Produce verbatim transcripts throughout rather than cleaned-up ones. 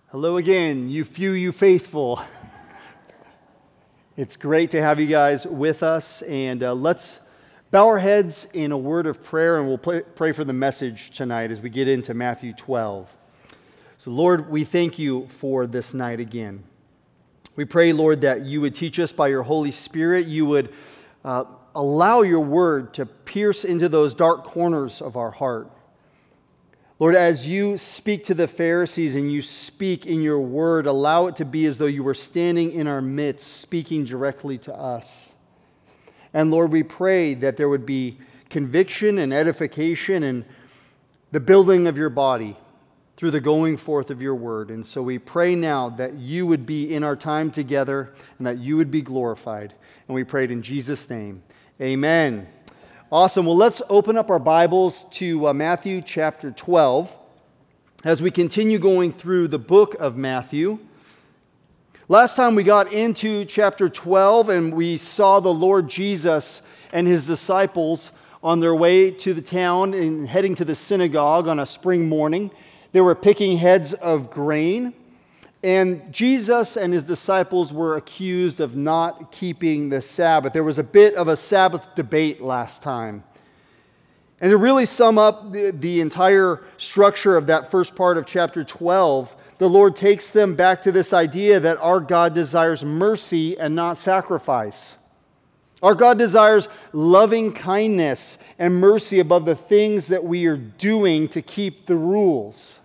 Hello again, you few, you faithful. It's great to have you guys with us, and uh, let's bow our heads in a word of prayer, and we'll pray, pray for the message tonight as we get into Matthew twelve. So Lord, we thank you for this night again. We pray, Lord, that you would teach us by your Holy Spirit. You would uh, allow your word to pierce into those dark corners of our heart. Lord, as you speak to the Pharisees and you speak in your word, allow it to be as though you were standing in our midst, speaking directly to us. And Lord, we pray that there would be conviction and edification and the building of your body through the going forth of your word. And so we pray now that you would be in our time together and that you would be glorified. And we prayed in Jesus' name. Amen. Awesome. Well, let's open up our Bibles to uh, Matthew chapter twelve as we continue going through the book of Matthew. Last time we got into chapter twelve and we saw the Lord Jesus and his disciples on their way to the town and heading to the synagogue on a spring morning. They were picking heads of grain, and Jesus and his disciples were accused of not keeping the Sabbath. There was a bit of a Sabbath debate last time. And to really sum up the, the entire structure of that first part of chapter twelve, the Lord takes them back to this idea that our God desires mercy and not sacrifice. Our God desires loving kindness and mercy above the things that we are doing to keep the rules.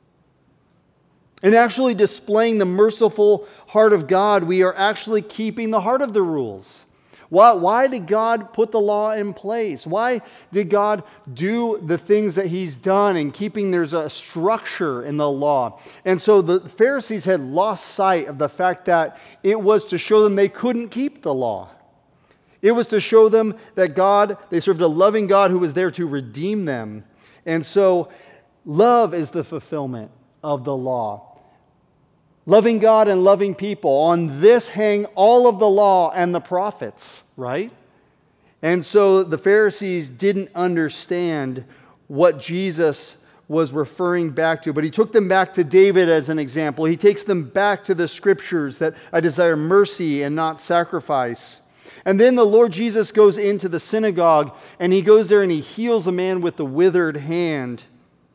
In actually displaying the merciful heart of God, we are actually keeping the heart of the rules. Why, why did God put the law in place? Why did God do the things that he's done in keeping there's a structure in the law? And so the Pharisees had lost sight of the fact that it was to show them they couldn't keep the law. It was to show them that God, they served a loving God who was there to redeem them. And so love is the fulfillment of the law. Loving God and loving people. On this hang all of the law and the prophets, right? And so the Pharisees didn't understand what Jesus was referring back to. But he took them back to David as an example. He takes them back to the scriptures that I desire mercy and not sacrifice. And then the Lord Jesus goes into the synagogue and he goes there and he heals a man with the withered hand.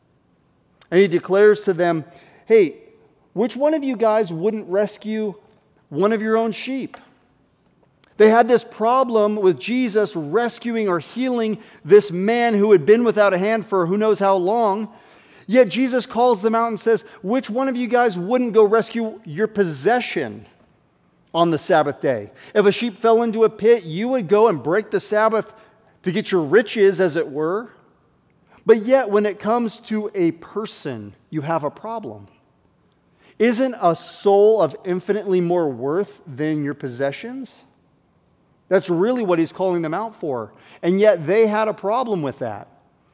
And he declares to them, hey, which one of you guys wouldn't rescue one of your own sheep? They had this problem with Jesus rescuing or healing this man who had been without a hand for who knows how long. Yet Jesus calls them out and says, which one of you guys wouldn't go rescue your possession on the Sabbath day? If a sheep fell into a pit, you would go and break the Sabbath to get your riches, as it were. But yet, when it comes to a person, you have a problem. Isn't a soul of infinitely more worth than your possessions? That's really what he's calling them out for. And yet they had a problem with that.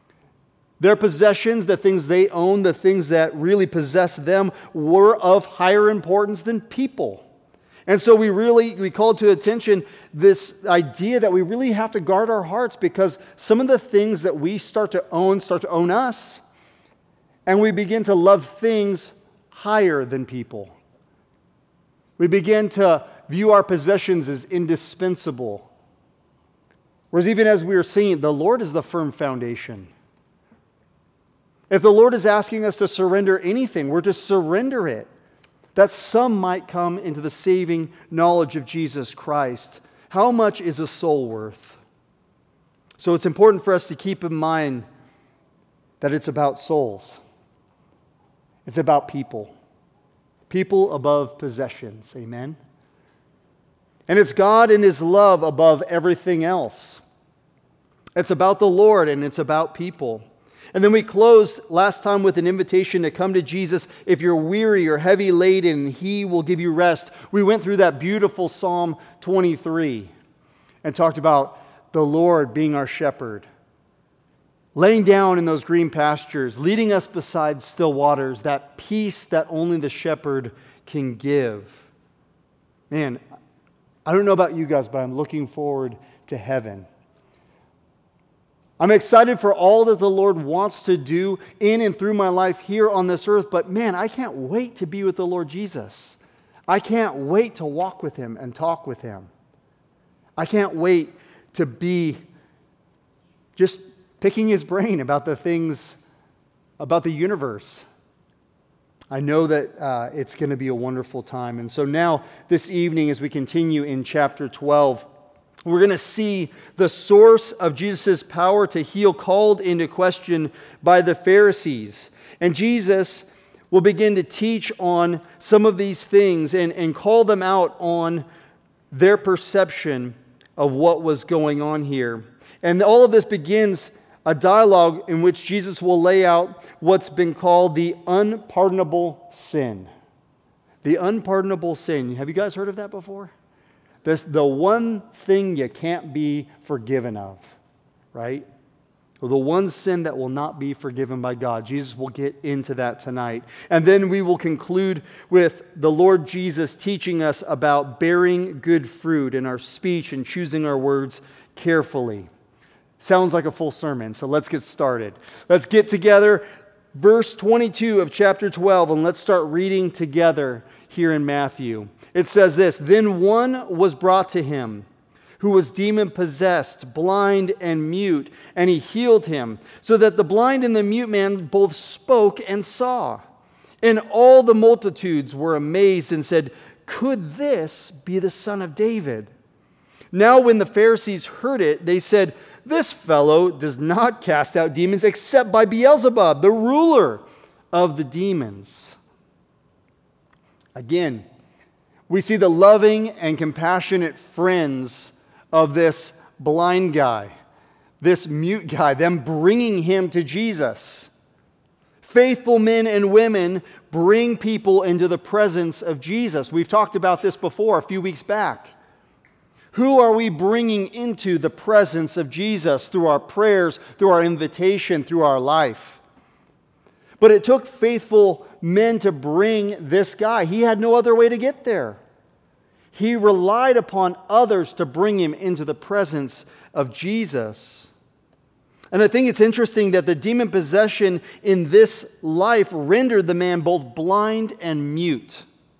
Their possessions, the things they owned, the things that really possessed them, were of higher importance than people. And so we really, we called to attention this idea that we really have to guard our hearts because some of the things that we start to own start to own us. And we begin to love things higher than people. We begin to view our possessions as indispensable. Whereas even as we are seeing, the Lord is the firm foundation. If the Lord is asking us to surrender anything, we're to surrender it, that some might come into the saving knowledge of Jesus Christ. How much is a soul worth? So it's important for us to keep in mind that it's about souls. It's about people. People above possessions. Amen? And it's God and his love above everything else. It's about the Lord and it's about people. And then we closed last time with an invitation to come to Jesus if you're weary or heavy laden, and he will give you rest. We went through that beautiful Psalm twenty-three and talked about the Lord being our shepherd, laying down in those green pastures, leading us beside still waters, that peace that only the shepherd can give. Man, I don't know about you guys, but I'm looking forward to heaven. I'm excited for all that the Lord wants to do in and through my life here on this earth, but man, I can't wait to be with the Lord Jesus. I can't wait to walk with Him and talk with Him. I can't wait to be just picking His brain about the things, about the universe. I know that uh, it's going to be a wonderful time. And so now, this evening, as we continue in chapter twelve, we're going to see the source of Jesus' power to heal called into question by the Pharisees. And Jesus will begin to teach on some of these things and, and call them out on their perception of what was going on here. And all of this begins a dialogue in which Jesus will lay out what's been called the unpardonable sin. The unpardonable sin. Have you guys heard of that before? This, the one thing you can't be forgiven of, right? Or the one sin that will not be forgiven by God. Jesus will get into that tonight. And then we will conclude with the Lord Jesus teaching us about bearing good fruit in our speech and choosing our words carefully. Sounds like a full sermon, so let's get started. Let's get together, verse twenty-two of chapter twelve, and let's start reading together here in Matthew. It says this, "Then one was brought to him who was demon-possessed, blind and mute, and he healed him, so that the blind and the mute man both spoke and saw. And all the multitudes were amazed and said, 'Could this be the Son of David?' Now when the Pharisees heard it, they said, 'This fellow does not cast out demons except by Beelzebub, the ruler of the demons.'" Again, we see the loving and compassionate friends of this blind guy, this mute guy, them bringing him to Jesus. Faithful men and women bring people into the presence of Jesus. We've talked about this before a few weeks back. Who are we bringing into the presence of Jesus through our prayers, through our invitation, through our life? But it took faithful men to bring this guy. He had no other way to get there. He relied upon others to bring him into the presence of Jesus. And I think it's interesting that the demon possession in this life rendered the man both blind and mute.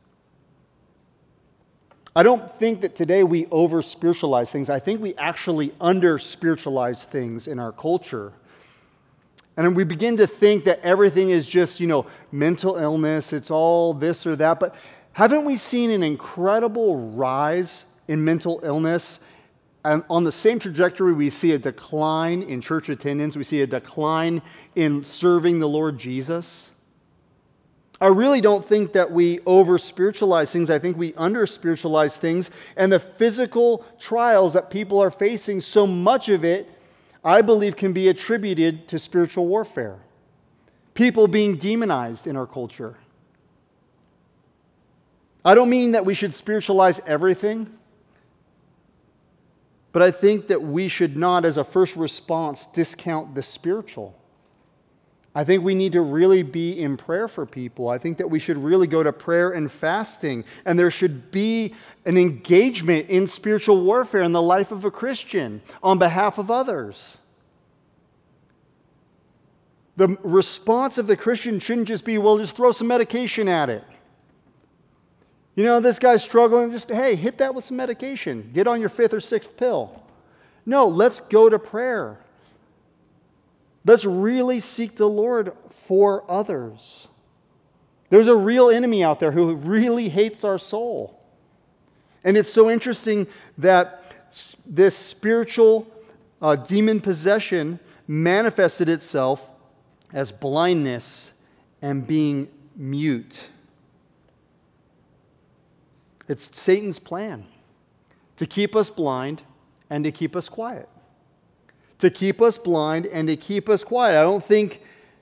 I don't think that today we over-spiritualize things. I think we actually under-spiritualize things in our culture. And we begin to think that everything is just, you know, mental illness, it's all this or that. But haven't we seen an incredible rise in mental illness? And on the same trajectory, we see a decline in church attendance. We see a decline in serving the Lord Jesus. I really don't think that we over-spiritualize things. I think we under-spiritualize things. And the physical trials that people are facing, so much of it, I believe, can be attributed to spiritual warfare. People being demonized in our culture. I don't mean that we should spiritualize everything, but I think that we should not, as a first response, discount the spiritual. I think we need to really be in prayer for people. I think that we should really go to prayer and fasting, and there should be an engagement in spiritual warfare in the life of a Christian on behalf of others. The response of the Christian shouldn't just be, well, just throw some medication at it. You know, this guy's struggling, just, hey, hit that with some medication. Get on your fifth or sixth pill. No, let's go to prayer. Let's really seek the Lord for others. There's a real enemy out there who really hates our soul. And it's so interesting that this spiritual uh, demon possession manifested itself as blindness and being mute. It's Satan's plan to keep us blind and to keep us quiet. To keep us blind and to keep us quiet. I don't think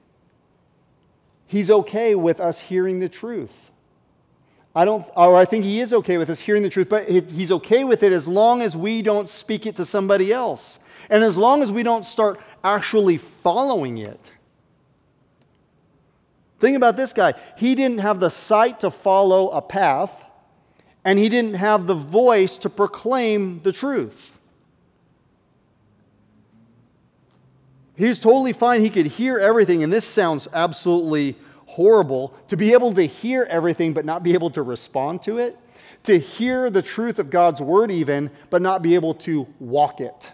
he's okay with us hearing the truth. I don't, or I think he is okay with us hearing the truth, but he's okay with it as long as we don't speak it to somebody else. And as long as we don't start actually following it. Think about this guy. He didn't have the sight to follow a path, and he didn't have the voice to proclaim the truth. He's totally fine. He could hear everything, and this sounds absolutely horrible, to be able to hear everything but not be able to respond to it, to hear the truth of God's word even, but not be able to walk it.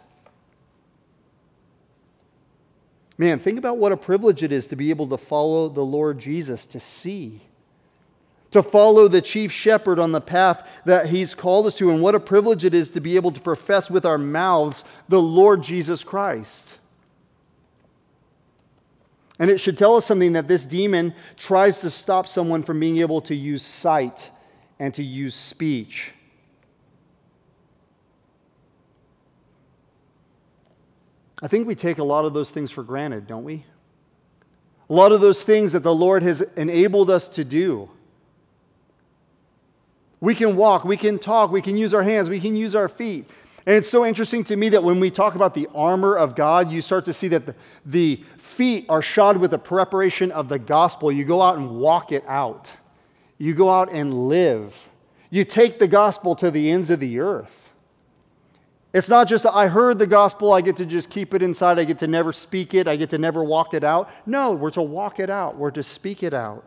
Man, think about what a privilege it is to be able to follow the Lord Jesus, to see, to follow the chief shepherd on the path that he's called us to, and what a privilege it is to be able to profess with our mouths the Lord Jesus Christ. And it should tell us something, that this demon tries to stop someone from being able to use sight and to use speech. I think we take a lot of those things for granted, don't we? A lot of those things that the Lord has enabled us to do. We can walk, we can talk, we can use our hands, we can use our feet. And it's so interesting to me that when we talk about the armor of God, you start to see that the, the feet are shod with the preparation of the gospel. You go out and walk it out. You go out and live. You take the gospel to the ends of the earth. It's not just, I heard the gospel, I get to just keep it inside, I get to never speak it, I get to never walk it out. No, we're to walk it out. We're to speak it out.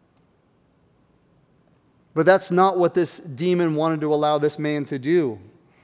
But that's not what this demon wanted to allow this man to do.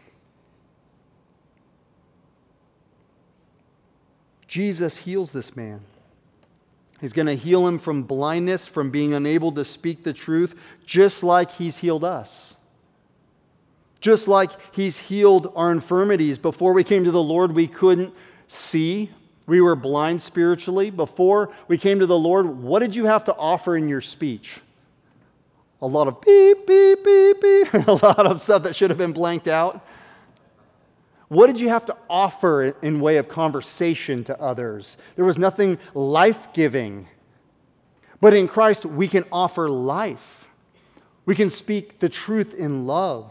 Jesus heals this man. He's going to heal him from blindness, from being unable to speak the truth, just like he's healed us. Just like he's healed our infirmities. Before we came to the Lord, we couldn't see. We were blind spiritually. Before we came to the Lord, what did you have to offer in your speech? A lot of beep, beep, beep, beep. A lot of stuff that should have been blanked out. What did you have to offer in way of conversation to others? There was nothing life-giving. But in Christ, we can offer life. We can speak the truth in love.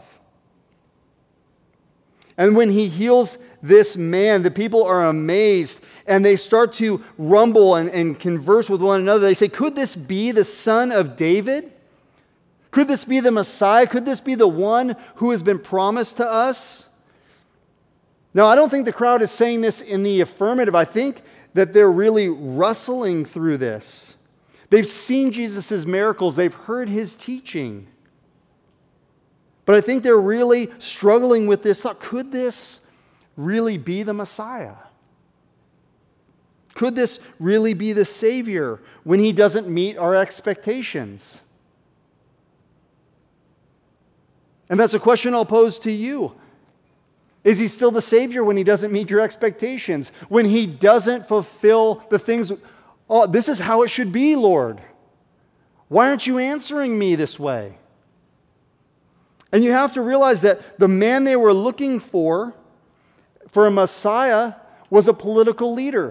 And when he heals this man, the people are amazed, and they start to rumble and, and converse with one another. They say, could this be the son of David? Could this be the Messiah? Could this be the one who has been promised to us? Now, I don't think the crowd is saying this in the affirmative. I think that they're really wrestling through this. They've seen Jesus' miracles. They've heard his teaching. But I think they're really struggling with this thought. Could this really be the Messiah? Could this really be the Savior when he doesn't meet our expectations? And that's a question I'll pose to you. Is he still the Savior when he doesn't meet your expectations? When he doesn't fulfill the things, oh, this is how it should be, Lord. Why aren't you answering me this way? And you have to realize that the man they were looking for, for a Messiah, was a political leader.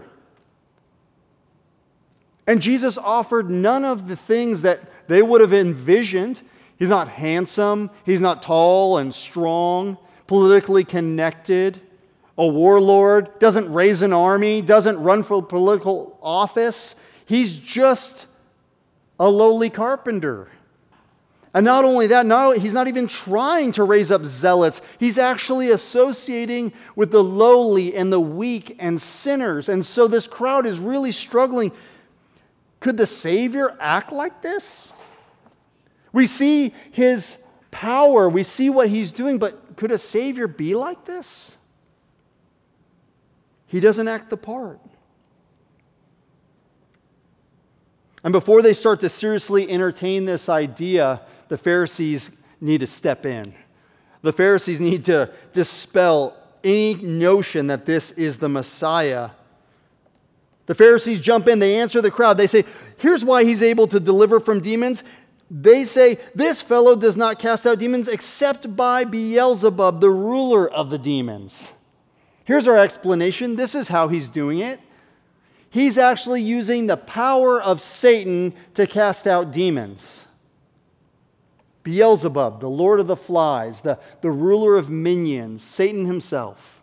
And Jesus offered none of the things that they would have envisioned. He's not handsome. He's not tall and strong, politically connected, a warlord, doesn't raise an army, doesn't run for political office. He's just a lowly carpenter. And not only that, not, he's not even trying to raise up zealots. He's actually associating with the lowly and the weak and sinners. And so this crowd is really struggling. Could the Savior act like this? We see his power. We see what he's doing, but could a Savior be like this? He doesn't act the part. And before they start to seriously entertain this idea, the Pharisees need to step in. The Pharisees need to dispel any notion that this is the Messiah. The Pharisees jump in, they answer the crowd. They say, here's why he's able to deliver from demons. They say, this fellow does not cast out demons except by Beelzebub, the ruler of the demons. Here's our explanation. This is how he's doing it. He's actually using the power of Satan to cast out demons. Beelzebub, the lord of the flies, the, the ruler of minions, Satan himself.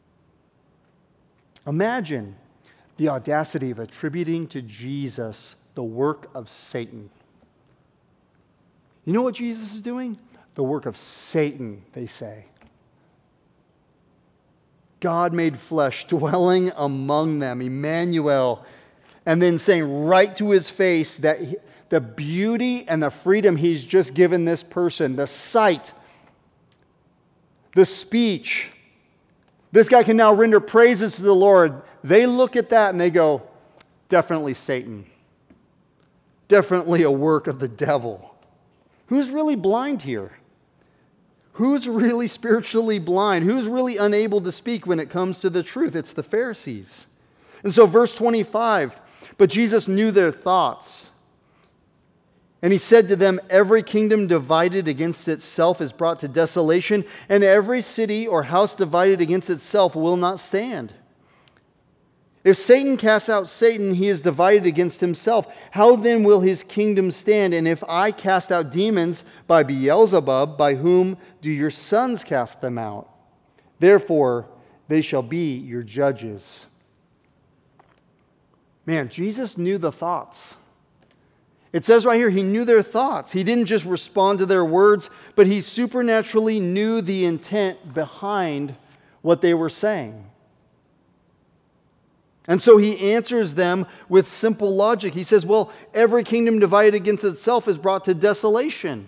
Imagine the audacity of attributing to Jesus the work of Satan. You know what Jesus is doing? The work of Satan, they say. God made flesh, dwelling among them, Emmanuel, and then saying right to his face that he, the beauty and the freedom he's just given this person, the sight, the speech, this guy can now render praises to the Lord. They look at that and they go, definitely Satan. Definitely a work of the devil. Who's really blind here? Who's really spiritually blind? Who's really unable to speak when it comes to the truth? It's the Pharisees. And so verse twenty-five, but Jesus knew their thoughts. And he said to them, every kingdom divided against itself is brought to desolation, and every city or house divided against itself will not stand. If Satan casts out Satan, he is divided against himself. How then will his kingdom stand? And if I cast out demons by Beelzebub, by whom do your sons cast them out? Therefore, they shall be your judges. Man, Jesus knew the thoughts. It says right here, he knew their thoughts. He didn't just respond to their words, but he supernaturally knew the intent behind what they were saying. And so he answers them with simple logic. He says, well, every kingdom divided against itself is brought to desolation.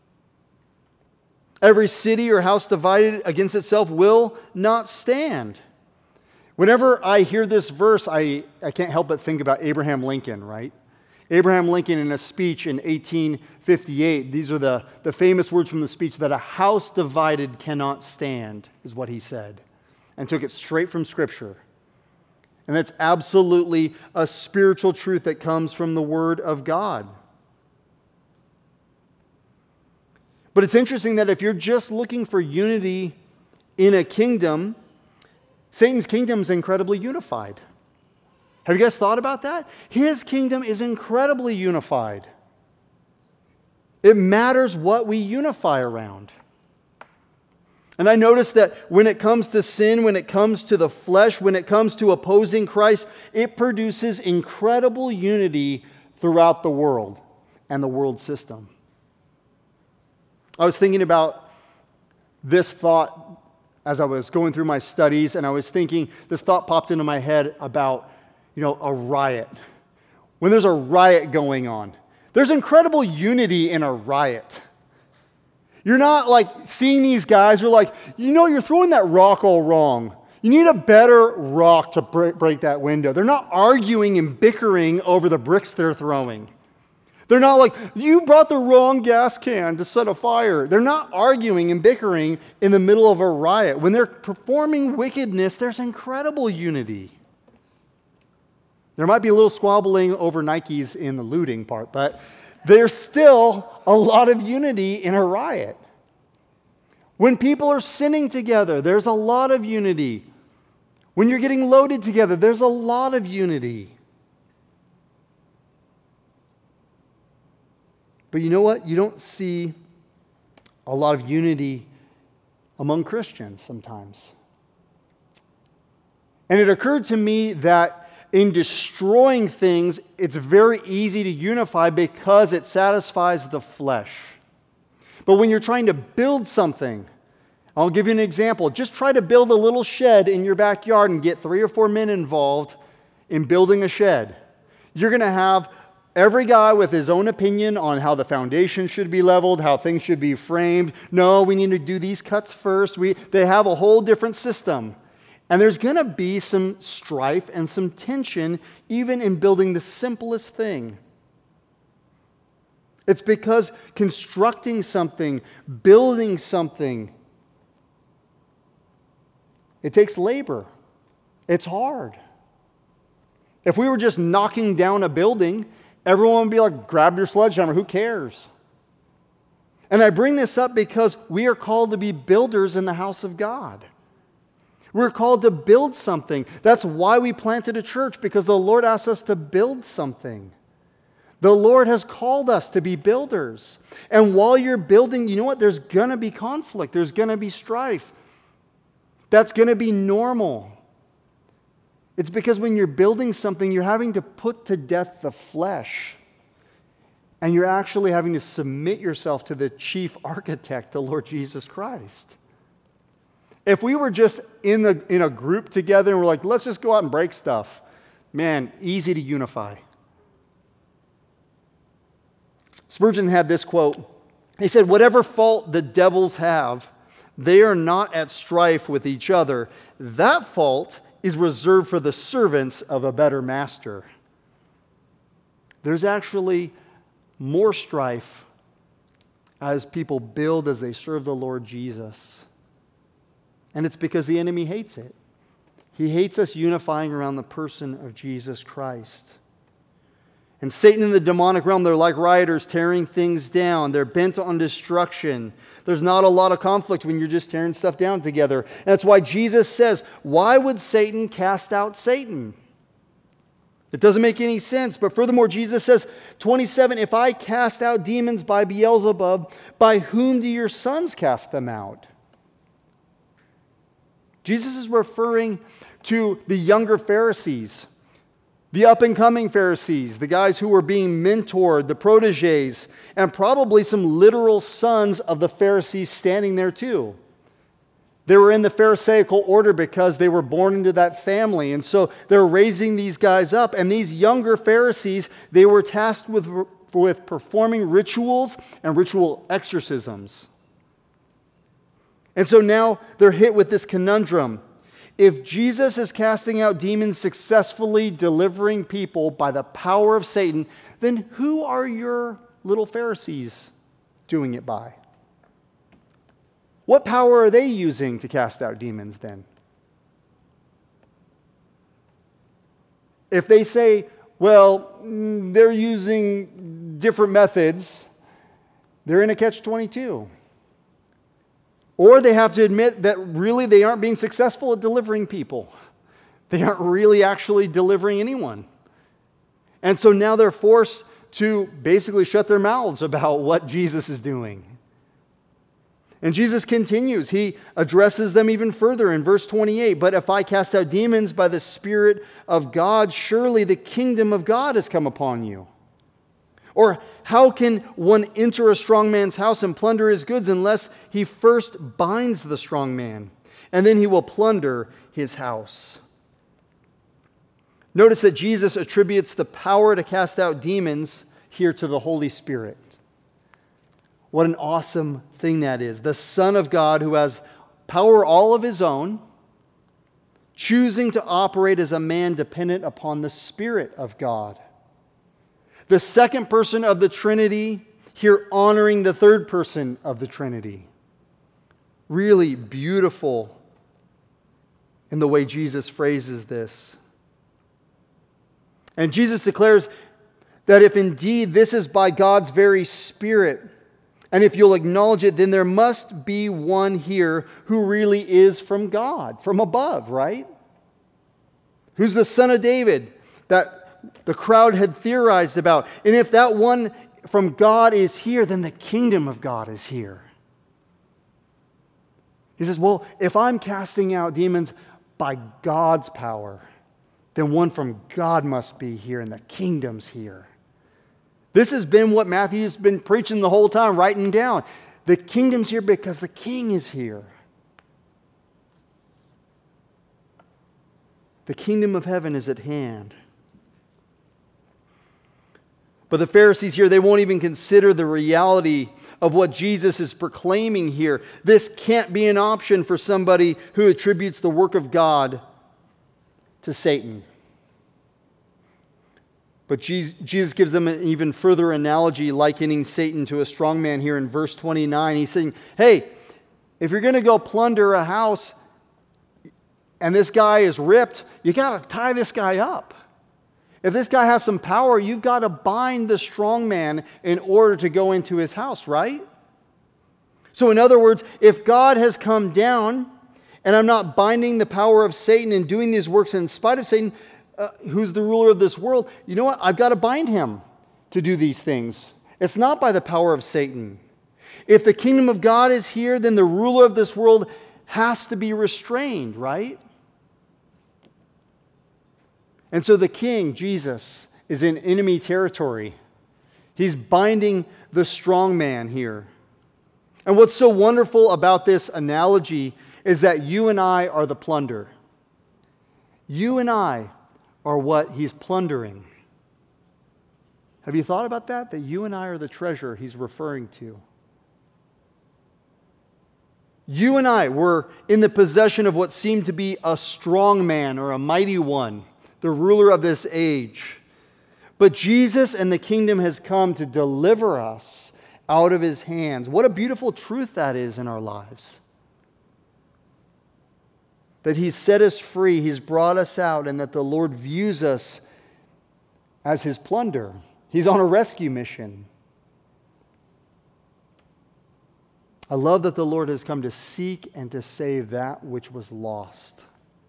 Every city or house divided against itself will not stand. Whenever I hear this verse, I, I can't help but think about Abraham Lincoln, right? Abraham Lincoln in a speech in eighteen fifty-eight, these are the, the famous words from the speech, that a house divided cannot stand, is what he said, and took it straight from Scripture. And that's absolutely a spiritual truth that comes from the Word of God. But it's interesting that if you're just looking for unity in a kingdom, Satan's kingdom is incredibly unified. Have you guys thought about that? His kingdom is incredibly unified. It matters what we unify around. And I notice that when it comes to sin, when it comes to the flesh, when it comes to opposing Christ, it produces incredible unity throughout the world and the world system. I was thinking about this thought as I was going through my studies, and I was thinking, this thought popped into my head about, you know, a riot. When there's a riot going on, there's incredible unity in a riot. You're not like seeing these guys who are like, you know, you're throwing that rock all wrong. You need a better rock to break, break that window. They're not arguing and bickering over the bricks they're throwing. They're not like, you brought the wrong gas can to set a fire. They're not arguing and bickering in the middle of a riot. When they're performing wickedness, there's incredible unity. There might be a little squabbling over Nikes in the looting part, but there's still a lot of unity in a riot. When people are sinning together, there's a lot of unity. When you're getting loaded together, there's a lot of unity. But you know what? You don't see a lot of unity among Christians sometimes. And it occurred to me that in destroying things, it's very easy to unify because it satisfies the flesh. But when you're trying to build something, I'll give you an example. Just try to build a little shed in your backyard and get three or four men involved in building a shed. You're going to have every guy with his own opinion on how the foundation should be leveled, how things should be framed. No, we need to do these cuts first. We, they have a whole different system. And there's going to be some strife and some tension even in building the simplest thing. It's because constructing something, building something, it takes labor. It's hard. If we were just knocking down a building, everyone would be like, grab your sledgehammer, who cares? And I bring this up because we are called to be builders in the house of God. We're called to build something. That's why we planted a church, because the Lord asked us to build something. The Lord has called us to be builders. And while you're building, you know what? There's going to be conflict. There's going to be strife. That's going to be normal. It's because when you're building something, you're having to put to death the flesh. And you're actually having to submit yourself to the chief architect, the Lord Jesus Christ. If we were just in, the, in a group together and we're like, let's just go out and break stuff, man, easy to unify. Spurgeon had this quote. He said, whatever fault the devils have, they are not at strife with each other. That fault is reserved for the servants of a better master. There's actually more strife as people build, as they serve the Lord Jesus. And it's because the enemy hates it. He hates us unifying around the person of Jesus Christ. And Satan and the demonic realm, they're like rioters tearing things down. They're bent on destruction. There's not a lot of conflict when you're just tearing stuff down together. And that's why Jesus says, why would Satan cast out Satan? It doesn't make any sense. But furthermore, Jesus says, twenty-seven, if I cast out demons by Beelzebub, by whom do your sons cast them out? Jesus is referring to the younger Pharisees, the up-and-coming Pharisees, the guys who were being mentored, the proteges, and probably some literal sons of the Pharisees standing there too. They were in the Pharisaical order because they were born into that family. And so they're raising these guys up. And these younger Pharisees, they were tasked with, with performing rituals and ritual exorcisms. And so now they're hit with this conundrum. If Jesus is casting out demons, successfully delivering people by the power of Satan, then who are your little Pharisees doing it by? What power are they using to cast out demons then? If they say, well, they're using different methods, they're in a catch twenty-two. Or they have to admit that really they aren't being successful at delivering people. They aren't really actually delivering anyone. And so now they're forced to basically shut their mouths about what Jesus is doing. And Jesus continues. He addresses them even further in verse twenty-eight. But if I cast out demons by the Spirit of God, surely the kingdom of God has come upon you. Or how can one enter a strong man's house and plunder his goods unless he first binds the strong man, and then he will plunder his house? Notice that Jesus attributes the power to cast out demons here to the Holy Spirit. What an awesome thing that is. The Son of God, who has power all of his own, choosing to operate as a man dependent upon the Spirit of God. The second person of the Trinity here honoring the third person of the Trinity. Really beautiful in the way Jesus phrases this. And Jesus declares that if indeed this is by God's very Spirit, and if you'll acknowledge it, then there must be one here who really is from God, from above, right? Who's the Son of David that the crowd had theorized about. And if that one from God is here, then the kingdom of God is here. He says, well, if I'm casting out demons by God's power, then one from God must be here and the kingdom's here. This has been what Matthew's been preaching the whole time, writing down. The kingdom's here because the king is here. The kingdom of heaven is at hand. But the Pharisees here, they won't even consider the reality of what Jesus is proclaiming here. This can't be an option for somebody who attributes the work of God to Satan. But Jesus gives them an even further analogy, likening Satan to a strong man here in verse twenty-nine. He's saying, hey, if you're going to go plunder a house and this guy is ripped, you got to tie this guy up. If this guy has some power, you've got to bind the strong man in order to go into his house, right? So in other words, if God has come down and I'm not binding the power of Satan and doing these works in spite of Satan, uh, who's the ruler of this world, you know what? I've got to bind him to do these things. It's not by the power of Satan. If the kingdom of God is here, then the ruler of this world has to be restrained, right? And so the king, Jesus, is in enemy territory. He's binding the strong man here. And what's so wonderful about this analogy is that you and I are the plunder. You and I are what he's plundering. Have you thought about that? That you and I are the treasure he's referring to. You and I were in the possession of what seemed to be a strong man or a mighty one, the ruler of this age. But Jesus and the kingdom has come to deliver us out of his hands. What a beautiful truth that is in our lives. That he's set us free, he's brought us out, and that the Lord views us as his plunder. He's on a rescue mission. I love that the Lord has come to seek and to save that which was lost.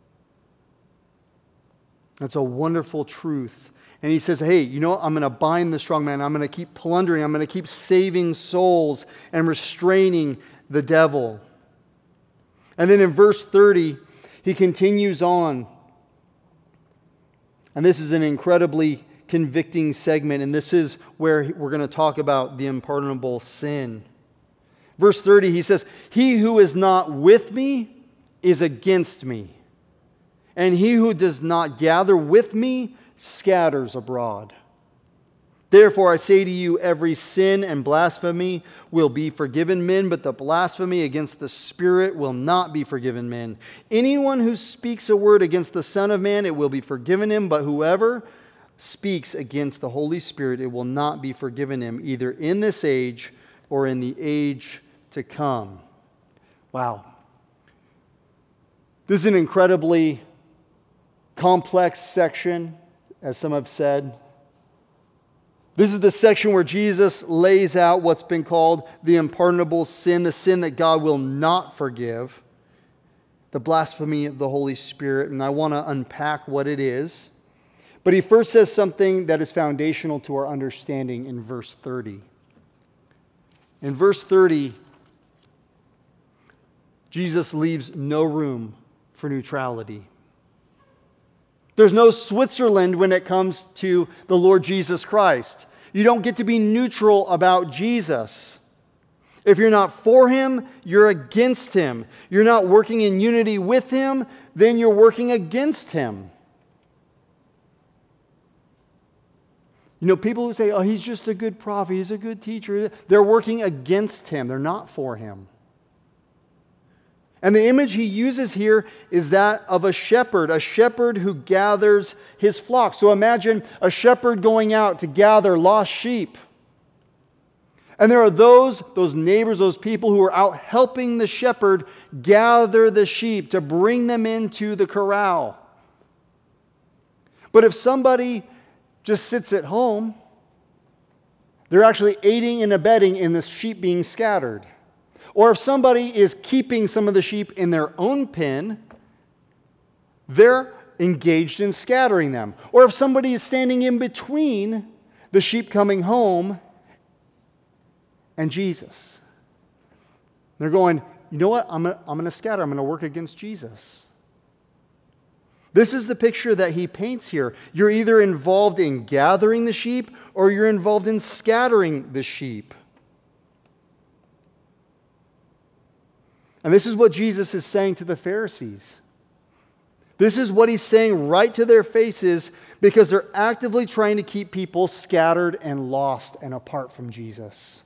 That's a wonderful truth. And he says, hey, you know what? I'm going to bind the strong man. I'm going to keep plundering. I'm going to keep saving souls and restraining the devil. And then in verse thirty, he continues on. And this is an incredibly convicting segment. And this is where we're going to talk about the unpardonable sin. Verse thirty, he says, he who is not with me is against me. And he who does not gather with me scatters abroad. Therefore I say to you, every sin and blasphemy will be forgiven men, but the blasphemy against the Spirit will not be forgiven men. Anyone who speaks a word against the Son of Man, it will be forgiven him, but whoever speaks against the Holy Spirit, it will not be forgiven him, either in this age or in the age to come. Wow. This is an incredibly complex section, as some have said. This is the section where Jesus lays out what's been called the unpardonable sin, the sin that God will not forgive, the blasphemy of the Holy Spirit. And I want to unpack what it is. But he first says something that is foundational to our understanding in verse thirty. In verse thirty, Jesus leaves no room for neutrality. There's no Switzerland when it comes to the Lord Jesus Christ. You don't get to be neutral about Jesus. If you're not for him, you're against him. You're not working in unity with him, then you're working against him. You know, people who say, oh, he's just a good prophet, he's a good teacher, they're working against him. They're not for him. And the image he uses here is that of a shepherd, a shepherd who gathers his flock. So imagine a shepherd going out to gather lost sheep. And there are those, those neighbors, those people who are out helping the shepherd gather the sheep to bring them into the corral. But if somebody just sits at home, they're actually aiding and abetting in the sheep being scattered. Or if somebody is keeping some of the sheep in their own pen, they're engaged in scattering them. Or if somebody is standing in between the sheep coming home and Jesus, they're going, you know what? I'm going I'm to scatter. I'm going to work against Jesus. This is the picture that he paints here. You're either involved in gathering the sheep or you're involved in scattering the sheep. And this is what Jesus is saying to the Pharisees. This is what he's saying right to their faces because they're actively trying to keep people scattered and lost and apart from Jesus.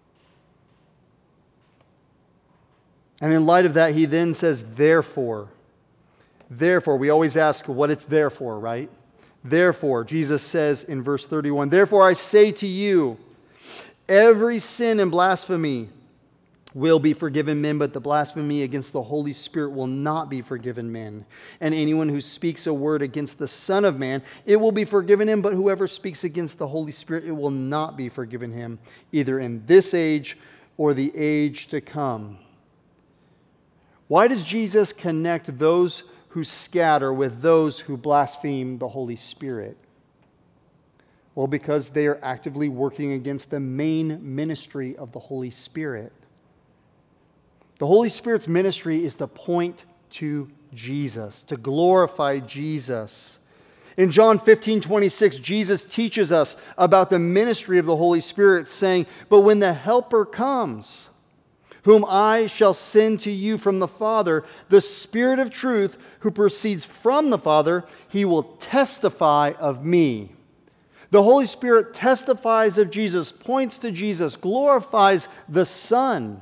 And in light of that, he then says, therefore. Therefore, we always ask what it's there for, right? Therefore, Jesus says in verse thirty-one, therefore I say to you, every sin and blasphemy will be forgiven men, but the blasphemy against the Holy Spirit will not be forgiven men. And anyone who speaks a word against the Son of Man, it will be forgiven him, but whoever speaks against the Holy Spirit, it will not be forgiven him, either in this age or the age to come. Why does Jesus connect those who scatter with those who blaspheme the Holy Spirit? Well, because they are actively working against the main ministry of the Holy Spirit. The Holy Spirit's ministry is to point to Jesus, to glorify Jesus. In John fifteen twenty-six, Jesus teaches us about the ministry of the Holy Spirit, saying, but when the Helper comes, whom I shall send to you from the Father, the Spirit of truth who proceeds from the Father, he will testify of me. The Holy Spirit testifies of Jesus, points to Jesus, glorifies the Son.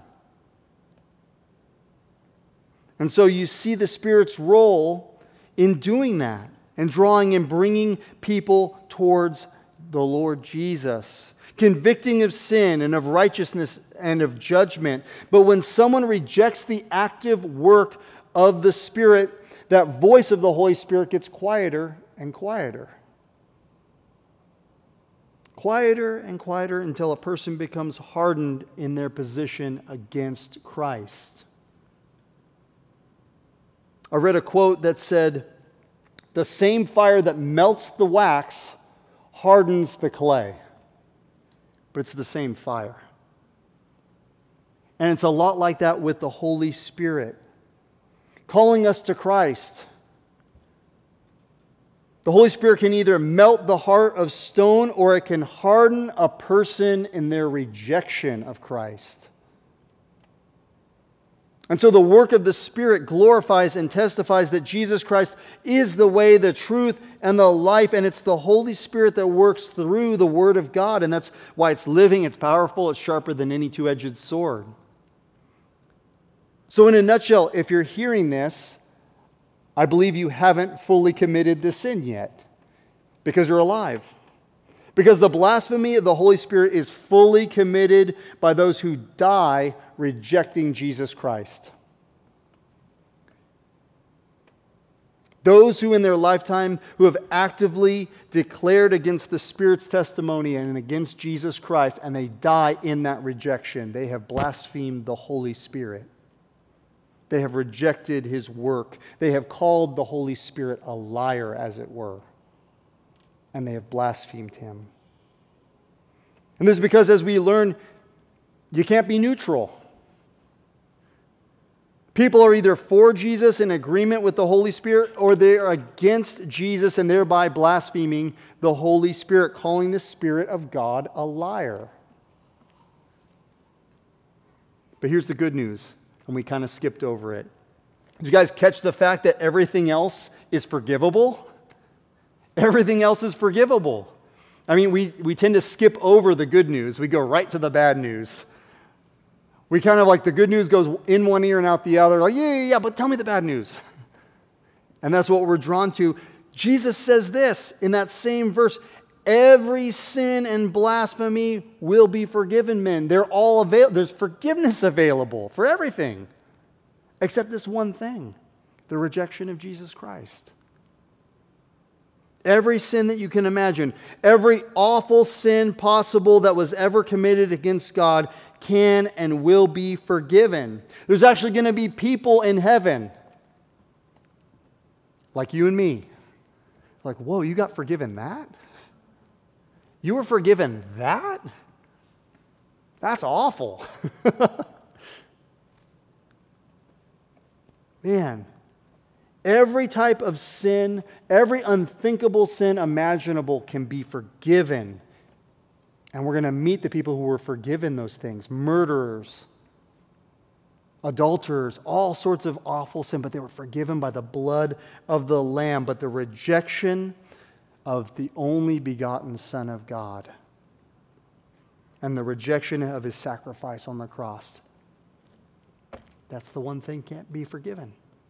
And so you see the Spirit's role in doing that and drawing and bringing people towards the Lord Jesus, convicting of sin and of righteousness and of judgment. But when someone rejects the active work of the Spirit, that voice of the Holy Spirit gets quieter and quieter. Quieter and quieter until a person becomes hardened in their position against Christ. I read a quote that said, "The same fire that melts the wax hardens the clay." But it's the same fire. And it's a lot like that with the Holy Spirit, calling us to Christ. The Holy Spirit can either melt the heart of stone or it can harden a person in their rejection of Christ. And so the work of the Spirit glorifies and testifies that Jesus Christ is the way, the truth, and the life. And it's the Holy Spirit that works through the Word of God. And that's why it's living, it's powerful, it's sharper than any two-edged sword. So in a nutshell, if you're hearing this, I believe you haven't fully committed to sin yet. Because you're alive. Because the blasphemy of the Holy Spirit is fully committed by those who die rejecting Jesus Christ. Those who in their lifetime who have actively declared against the Spirit's testimony and against Jesus Christ, and they die in that rejection, they have blasphemed the Holy Spirit. They have rejected His work. They have called the Holy Spirit a liar, as it were. And they have blasphemed Him. And this is because, as we learn, you can't be neutral. People are either for Jesus in agreement with the Holy Spirit, or they are against Jesus and thereby blaspheming the Holy Spirit, calling the Spirit of God a liar. But here's the good news, and we kind of skipped over it. Did you guys catch the fact that everything else is forgivable? Everything else is forgivable. I mean, we, we tend to skip over the good news. We go right to the bad news. We kind of like the good news goes in one ear and out the other. Like, yeah, yeah, yeah, but tell me the bad news. And that's what we're drawn to. Jesus says this in that same verse. Every sin and blasphemy will be forgiven men. They're all avail- There's forgiveness available for everything. Except this one thing. The rejection of Jesus Christ. Every sin that you can imagine, every awful sin possible that was ever committed against God can and will be forgiven. There's actually going to be people in heaven, like you and me. Like, whoa, you got forgiven that? You were forgiven that? That's awful. Man. Every type of sin, every unthinkable sin imaginable can be forgiven. And we're going to meet the people who were forgiven those things. Murderers, adulterers, all sorts of awful sin, but they were forgiven by the blood of the Lamb. But the rejection of the only begotten Son of God and the rejection of His sacrifice on the cross, that's the one thing can't be forgiven.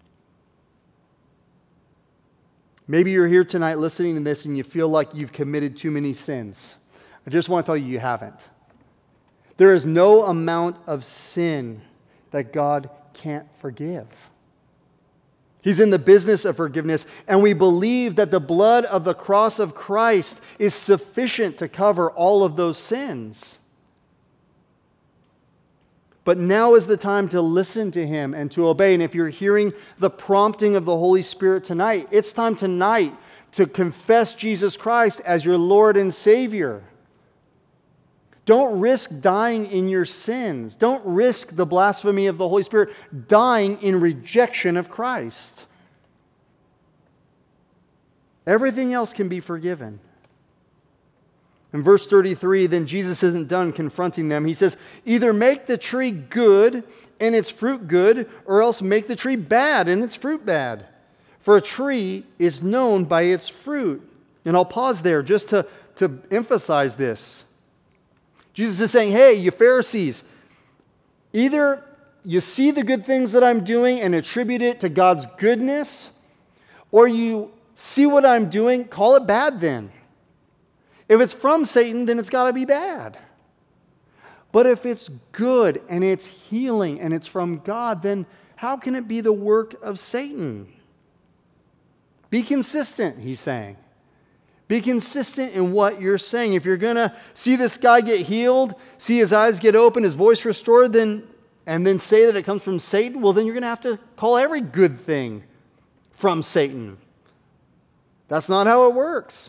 Maybe you're here tonight listening to this and you feel like you've committed too many sins. I just want to tell you, you haven't. There is no amount of sin that God can't forgive. He's in the business of forgiveness, and we believe that the blood of the cross of Christ is sufficient to cover all of those sins. But now is the time to listen to Him and to obey. And if you're hearing the prompting of the Holy Spirit tonight, it's time tonight to confess Jesus Christ as your Lord and Savior. Don't risk dying in your sins. Don't risk the blasphemy of the Holy Spirit, dying in rejection of Christ. Everything else can be forgiven. In verse thirty-three, then Jesus isn't done confronting them. He says, either make the tree good and its fruit good, or else make the tree bad and its fruit bad. For a tree is known by its fruit. And I'll pause there just to, to emphasize this. Jesus is saying, hey, you Pharisees, either you see the good things that I'm doing and attribute it to God's goodness, or you see what I'm doing, call it bad then. If it's from Satan, then it's got to be bad. But if it's good and it's healing and it's from God, then how can it be the work of Satan? Be consistent, he's saying. Be consistent in what you're saying. If you're going to see this guy get healed, see his eyes get open, his voice restored, then and then say that it comes from Satan, well, then you're going to have to call every good thing from Satan. That's not how it works.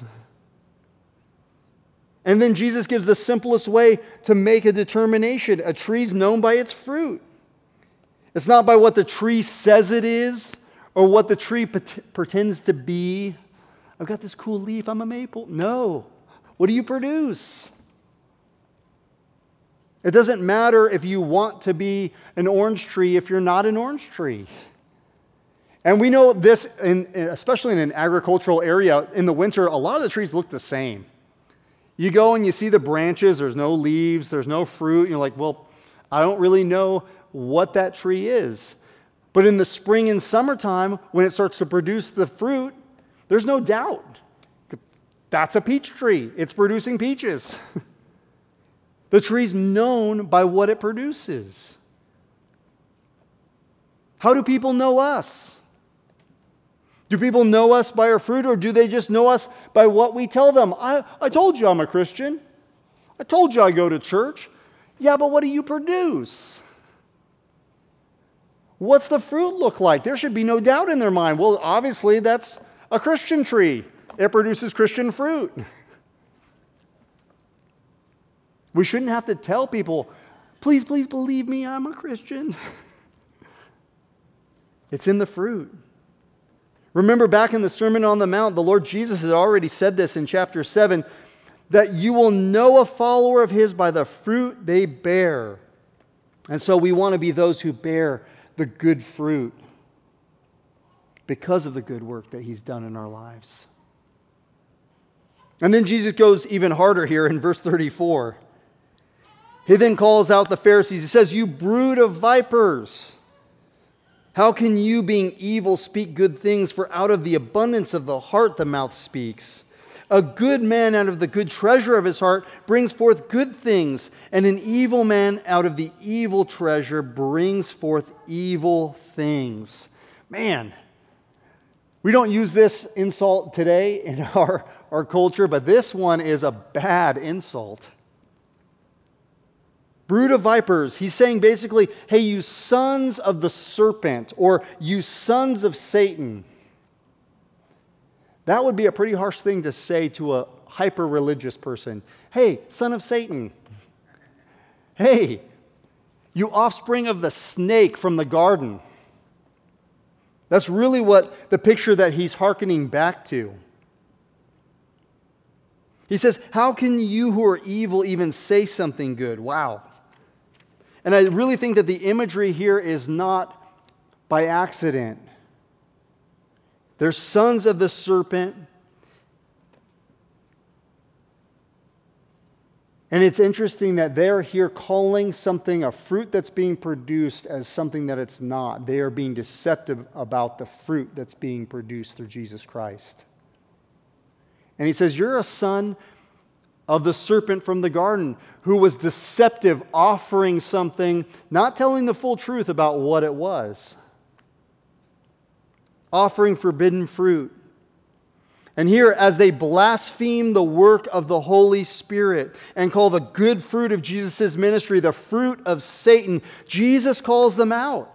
And then Jesus gives the simplest way to make a determination. A tree's known by its fruit. It's not by what the tree says it is or what the tree pret- pretends to be. I've got this cool leaf, I'm a maple. No. What do you produce? It doesn't matter if you want to be an orange tree if you're not an orange tree. And we know this, in, especially in an agricultural area, in the winter, a lot of the trees look the same. You go and you see the branches, there's no leaves, there's no fruit, and you're like, well, I don't really know what that tree is. But in the spring and summertime, when it starts to produce the fruit, there's no doubt. That's a peach tree. It's producing peaches. The tree's known by what it produces. How do people know us? Do people know us by our fruit, or do they just know us by what we tell them? I, I told you I'm a Christian. I told you I go to church. Yeah, but what do you produce? What's the fruit look like? There should be no doubt in their mind. Well, obviously that's a Christian tree. It produces Christian fruit. We shouldn't have to tell people, please, please believe me, I'm a Christian. It's in the fruit. Remember back in the Sermon on the Mount, the Lord Jesus had already said this in chapter seven, that you will know a follower of His by the fruit they bear. And so we want to be those who bear the good fruit because of the good work that He's done in our lives. And then Jesus goes even harder here in verse thirty-four. He then calls out the Pharisees. He says, you brood of vipers. How can you, being evil, speak good things? For out of the abundance of the heart the mouth speaks. A good man out of the good treasure of his heart brings forth good things, and an evil man out of the evil treasure brings forth evil things. Man, we don't use this insult today in our, our culture, but this one is a bad insult. Brood of vipers. He's saying basically, hey, you sons of the serpent, or you sons of Satan. That would be a pretty harsh thing to say to a hyper-religious person. Hey, son of Satan. Hey, you offspring of the snake from the garden. That's really what the picture that he's hearkening back to. He says, how can you who are evil even say something good? Wow. And I really think that the imagery here is not by accident. They're sons of the serpent. And it's interesting that they're here calling something, a fruit that's being produced, as something that it's not. They are being deceptive about the fruit that's being produced through Jesus Christ. And he says, you're a son of the serpent from the garden who was deceptive, offering something, not telling the full truth about what it was. Offering forbidden fruit. And here, as they blaspheme the work of the Holy Spirit and call the good fruit of Jesus' ministry the fruit of Satan, Jesus calls them out.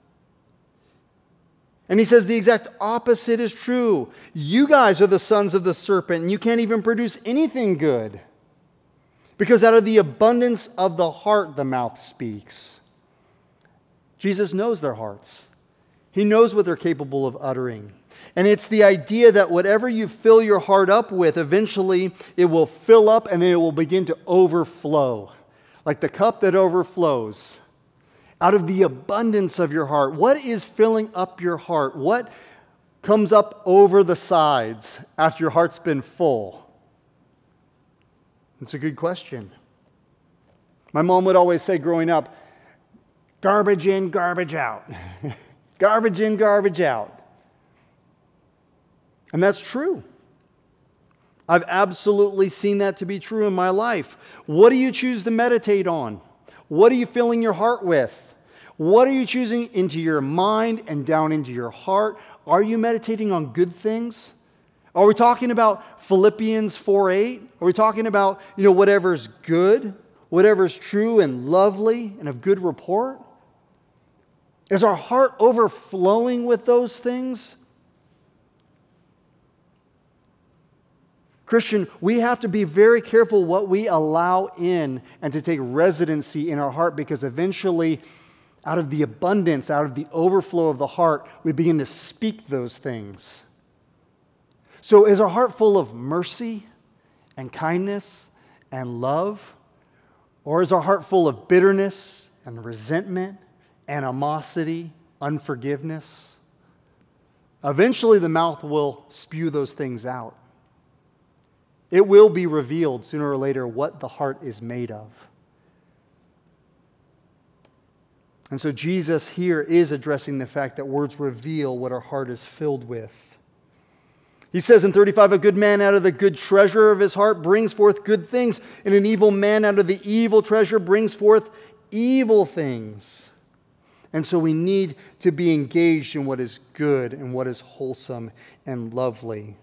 And he says the exact opposite is true. You guys are the sons of the serpent, and you can't even produce anything good. Because out of the abundance of the heart, the mouth speaks. Jesus knows their hearts. He knows what they're capable of uttering. And it's the idea that whatever you fill your heart up with, eventually it will fill up and then it will begin to overflow. Like the cup that overflows. Out of the abundance of your heart. What is filling up your heart? What comes up over the sides after your heart's been full? It's a good question. My mom would always say growing up, garbage in, garbage out. Garbage in, garbage out. And that's true. I've absolutely seen that to be true in my life. What do you choose to meditate on? What are you filling your heart with? What are you choosing into your mind and down into your heart? Are you meditating on good things? Are we talking about Philippians four eight? Are we talking about, you know, whatever's good, whatever's true and lovely and of good report? Is our heart overflowing with those things? Christian, we have to be very careful what we allow in and to take residency in our heart, because eventually, out of the abundance, out of the overflow of the heart, we begin to speak those things. So is our heart full of mercy and kindness and love? Or is our heart full of bitterness and resentment, animosity, unforgiveness? Eventually the mouth will spew those things out. It will be revealed sooner or later what the heart is made of. And so Jesus here is addressing the fact that words reveal what our heart is filled with. He says in thirty-five, a good man out of the good treasure of his heart brings forth good things, and an evil man out of the evil treasure brings forth evil things. And so we need to be engaged in what is good and what is wholesome and lovely.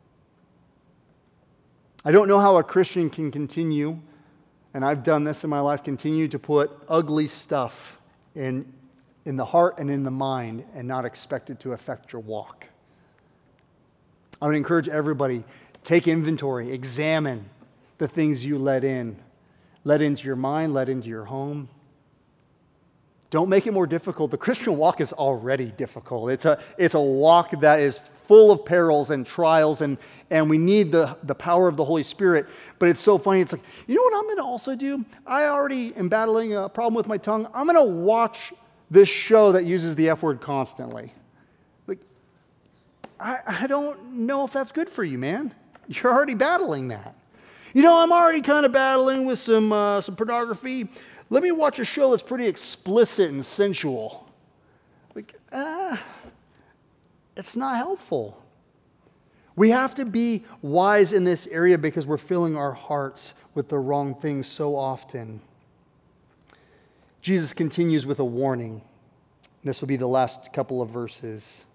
I don't know how a Christian can continue, and I've done this in my life, continue to put ugly stuff in, in the heart and in the mind and not expect it to affect your walk. I would encourage everybody, take inventory, examine the things you let in. Let into your mind, let into your home. Don't make it more difficult. The Christian walk is already difficult. It's a, it's a walk that is full of perils and trials, and, and we need the, the power of the Holy Spirit. But it's so funny. It's like, you know what I'm going to also do? I already am battling a problem with my tongue. I'm going to watch this show that uses the F word constantly. Like, I, I don't know if that's good for you, man. You're already battling that. You know, I'm already kind of battling with some uh, some pornography. Let me watch a show that's pretty explicit and sensual. Like, ah, it's not helpful. We have to be wise in this area because we're filling our hearts with the wrong things so often. Jesus continues with a warning. This will be the last couple of verses.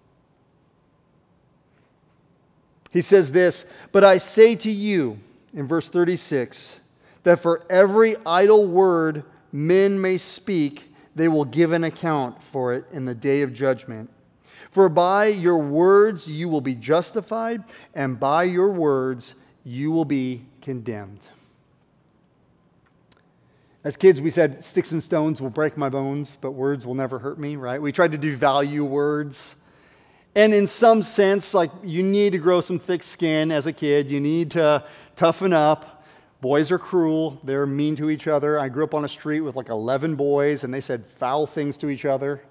He says this, but I say to you, in verse thirty-six, that for every idle word men may speak, they will give an account for it in the day of judgment. For by your words you will be justified, and by your words you will be condemned. As kids, we said, sticks and stones will break my bones, but words will never hurt me, right? We tried to devalue words. And in some sense, like, you need to grow some thick skin as a kid. You need to toughen up. Boys are cruel. They're mean to each other. I grew up on a street with like eleven boys, and they said foul things to each other.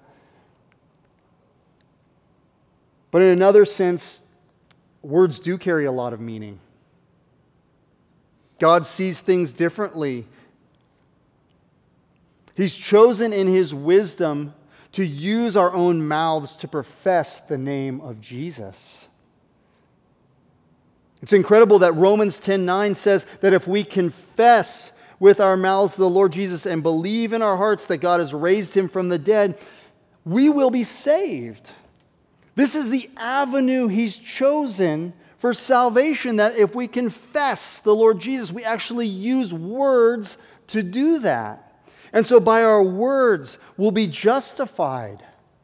But in another sense, words do carry a lot of meaning. God sees things differently. He's chosen in His wisdom to use our own mouths to profess the name of Jesus. It's incredible that Romans ten nine says that if we confess with our mouths the Lord Jesus and believe in our hearts that God has raised Him from the dead, we will be saved. This is the avenue He's chosen for salvation, that if we confess the Lord Jesus, we actually use words to do that. And so by our words, we'll be justified.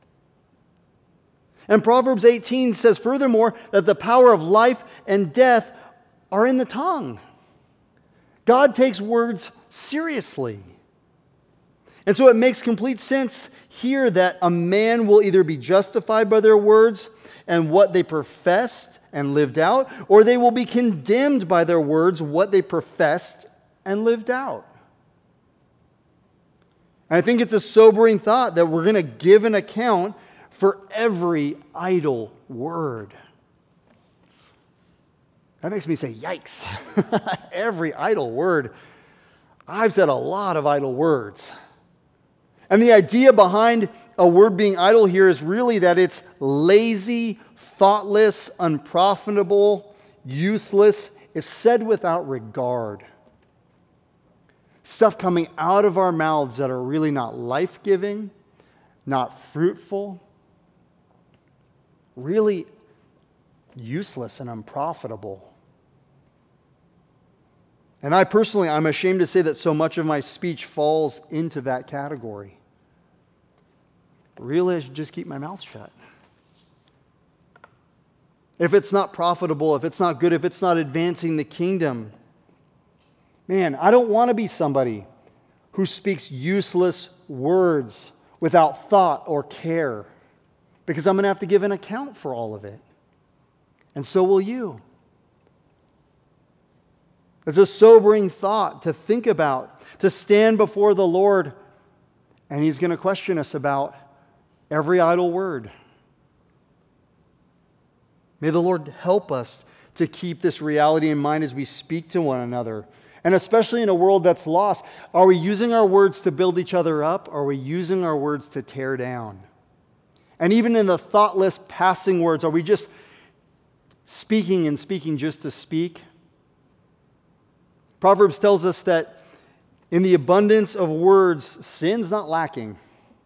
And Proverbs eighteen says furthermore that the power of life and death are in the tongue. God takes words seriously. And so it makes complete sense here that a man will either be justified by their words, and what they professed and lived out, or they will be condemned by their words, what they professed and lived out. And I think it's a sobering thought that we're going to give an account for every idle word. That makes me say, yikes. Every idle word. I've said a lot of idle words. And the idea behind a word being idle here is really that it's lazy, thoughtless, unprofitable, useless. It's said without regard. Stuff coming out of our mouths that are really not life-giving, not fruitful, really useless and unprofitable. And I personally, I'm ashamed to say that so much of my speech falls into that category. Really, I should just keep my mouth shut. If it's not profitable, if it's not good, if it's not advancing the kingdom, man, I don't want to be somebody who speaks useless words without thought or care, because I'm going to have to give an account for all of it. And so will you. It's a sobering thought to think about, to stand before the Lord, and He's going to question us about every idle word. May the Lord help us to keep this reality in mind as we speak to one another. And especially in a world that's lost, are we using our words to build each other up? Or are we using our words to tear down? And even in the thoughtless passing words, are we just speaking and speaking just to speak? Proverbs tells us that in the abundance of words, sin's not lacking.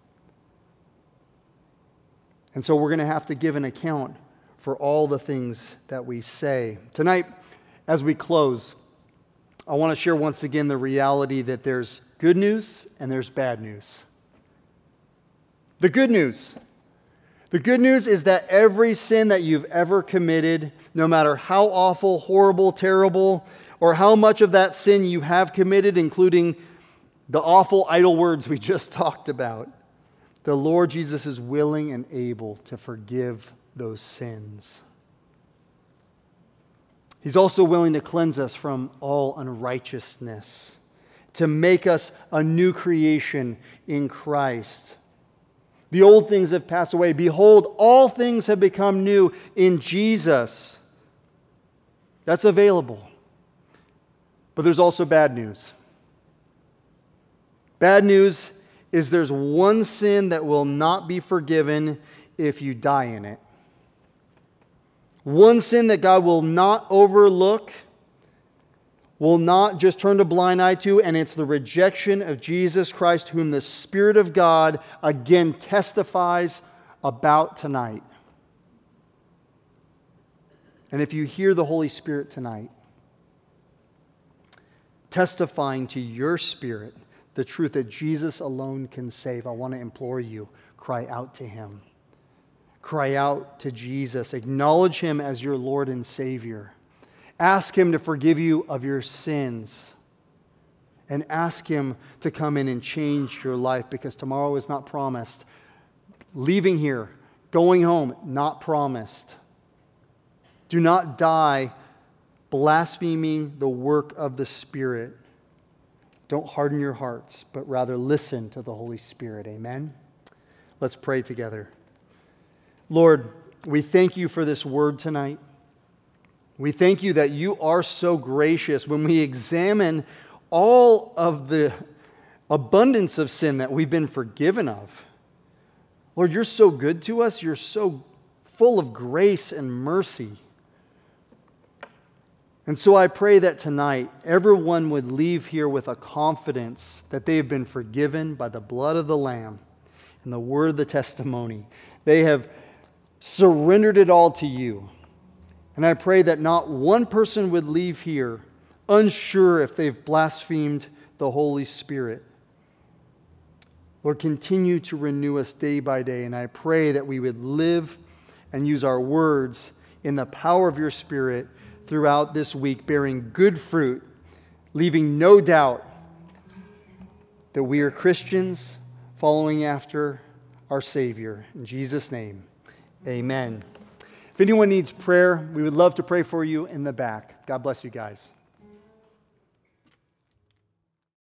And so we're going to have to give an account for all the things that we say. Tonight, as we close, I want to share once again the reality that there's good news and there's bad news. The good news. The good news is that every sin that you've ever committed, no matter how awful, horrible, terrible, or how much of that sin you have committed, including the awful idle words we just talked about, the Lord Jesus is willing and able to forgive those sins. He's also willing to cleanse us from all unrighteousness, to make us a new creation in Christ. The old things have passed away. Behold, all things have become new in Jesus. That's available. But there's also bad news. Bad news is there's one sin that will not be forgiven if you die in it. One sin that God will not overlook, will not just turn a blind eye to, and it's the rejection of Jesus Christ, whom the Spirit of God again testifies about tonight. And if you hear the Holy Spirit tonight, testifying to your spirit the truth that Jesus alone can save, I want to implore you, cry out to Him. Cry out to Jesus. Acknowledge Him as your Lord and Savior. Ask Him to forgive you of your sins. And ask Him to come in and change your life, because tomorrow is not promised. Leaving here, going home, not promised. Do not die blaspheming the work of the Spirit. Don't harden your hearts, but rather listen to the Holy Spirit. Amen? Let's pray together. Lord, we thank You for this word tonight. We thank You that You are so gracious when we examine all of the abundance of sin that we've been forgiven of. Lord, You're so good to us. You're so full of grace and mercy. And so I pray that tonight everyone would leave here with a confidence that they have been forgiven by the blood of the Lamb and the word of the testimony. They have surrendered it all to You. And I pray that not one person would leave here unsure if they've blasphemed the Holy Spirit. Lord, continue to renew us day by day. And I pray that we would live and use our words in the power of Your Spirit throughout this week, bearing good fruit, leaving no doubt that we are Christians following after our Savior. In Jesus' name, amen. If anyone needs prayer, we would love to pray for you in the back. God bless you guys.